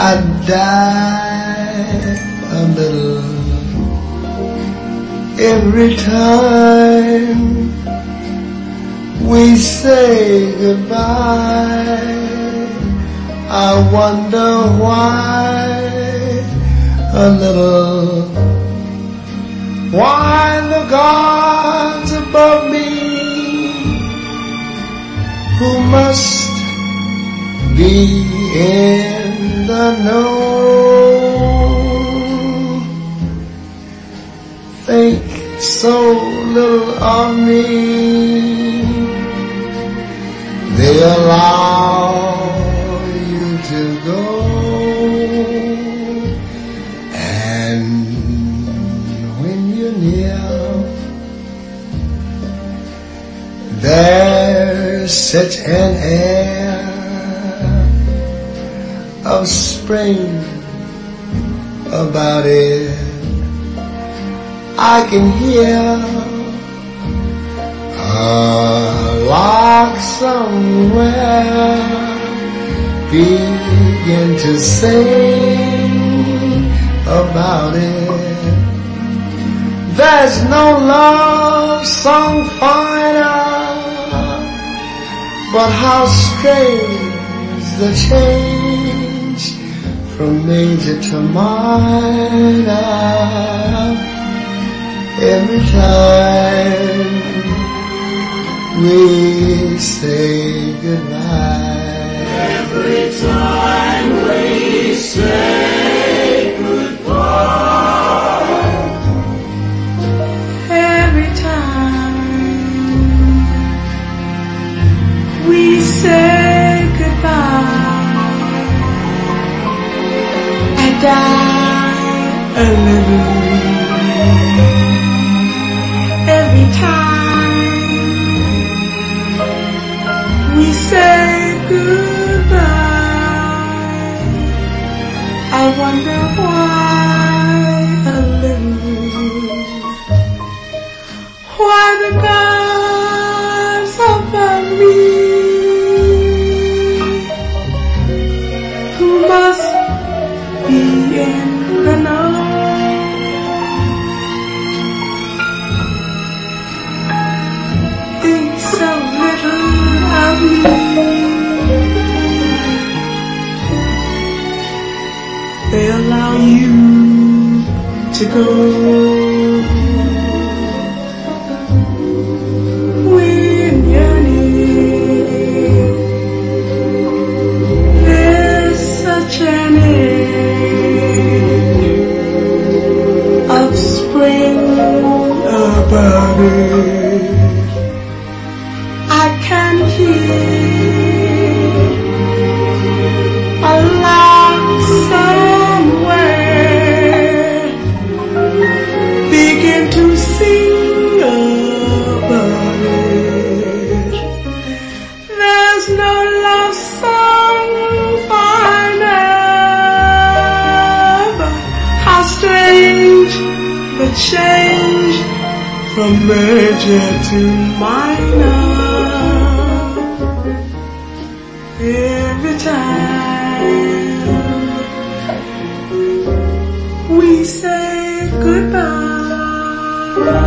I die a little every time we say goodbye. I wonder why a little, why the gods above me, who must be in the know, think so little of me. They allow you to go, and when you're near, there's such an air of spring about it. I can hear a lark somewhere begin to sing about it. There's no love song finer, but how strange the change from major to minor every time we say goodbye. Every time we say goodbye. Every time we say goodbye, I die a little. Every time we say goodbye, I wonder why a little, why the gods above me, who must be in the know, think so little of me. They allow you to go when you're near. There's such an air of spring about it. I can hear a lark somewhere begin to sing about it. There's no love song finer, but how strange the change from major to minor. Every time we say goodbye.